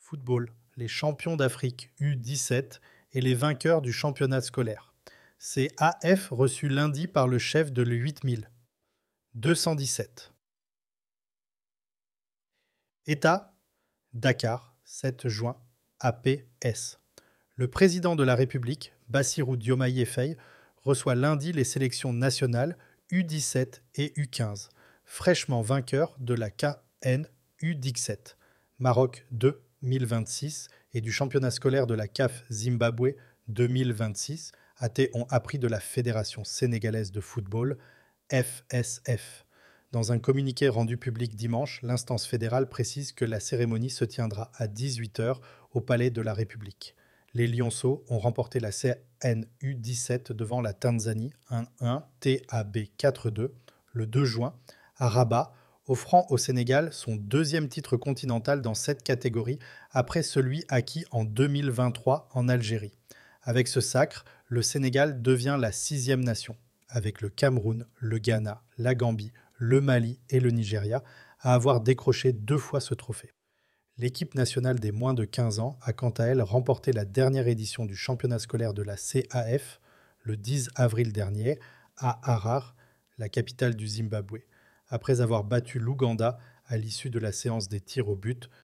Football, les champions d'Afrique U17 et les vainqueurs du championnat scolaire. CAF reçu lundi par le chef de l'8000. 217. État, Dakar, 7 juin, APS. Le président de la République, Bassirou Diomaye Faye, reçoit lundi les sélections nationales U17 et U15, fraîchement vainqueurs de la KN U17, Maroc 2026 et du championnat scolaire de la CAF Zimbabwe 2026, ont appris de la Fédération sénégalaise de football, FSF. Dans un communiqué rendu public dimanche, l'instance fédérale précise que la cérémonie se tiendra à 18 h au Palais de la République. Les Lionceaux ont remporté la CNU17 devant la Tanzanie 1-1 TAB 4-2 le 2 juin à Rabat, offrant au Sénégal son deuxième titre continental dans cette catégorie après celui acquis en 2023 en Algérie. Avec ce sacre, le Sénégal devient la 6e nation, avec le Cameroun, le Ghana, la Gambie, le Mali et le Nigeria, à avoir décroché 2 fois ce trophée. L'équipe nationale des moins de 15 ans a quant à elle remporté la dernière édition du championnat scolaire de la CAF le 10 avril dernier à Harare, la capitale du Zimbabwe, après avoir battu l'Ouganda à l'issue de la séance des tirs au but